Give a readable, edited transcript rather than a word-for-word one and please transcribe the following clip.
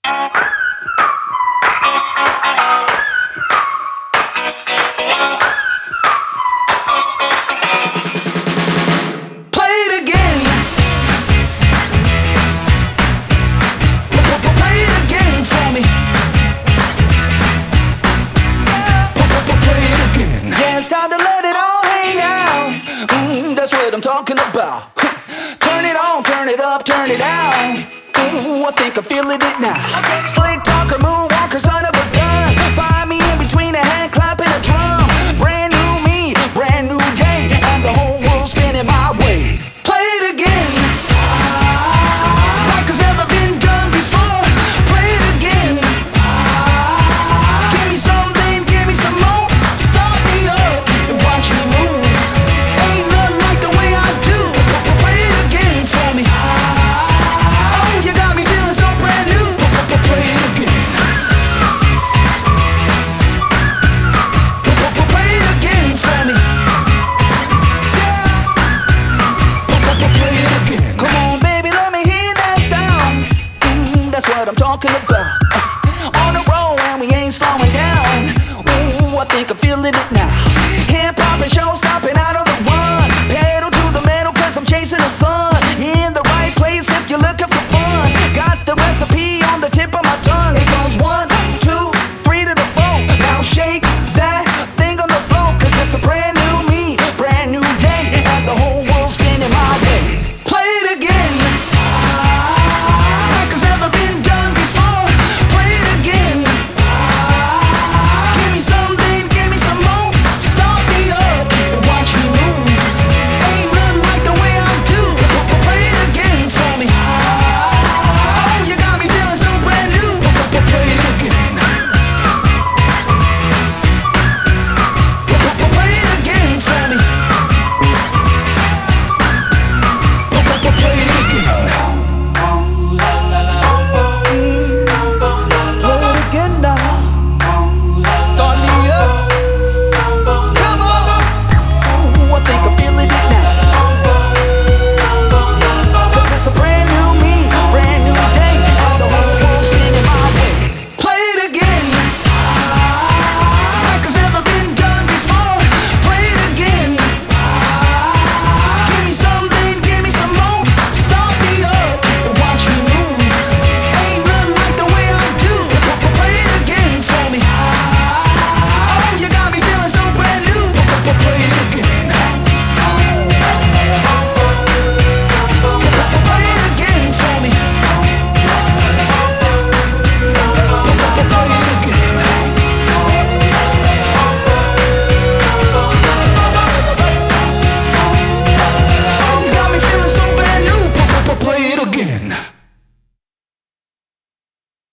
Play it again. Play it again for me. Play it again. Yeah, it's time to let it all hang out. That's what I'm talking about. Turn it on, turn it up, turn it down. Ooh, I think I'm feeling it now. Slick talker, moonwalker, son of a gun. Find me in between a hand clap and a drum. Brand new me, brand new day, and the whole world's spinning my way. Play it again, like it's never been done before. Play it again. Give me something, give me some more. Start me up and watch me move. Ain't nothing like the way I do. Play it again for me. Oh, you got me feeling so brand new. Play it again. Play it again for me. Yeah. Play it again. Come on, baby, let me hear that sound. That's what I'm talking about.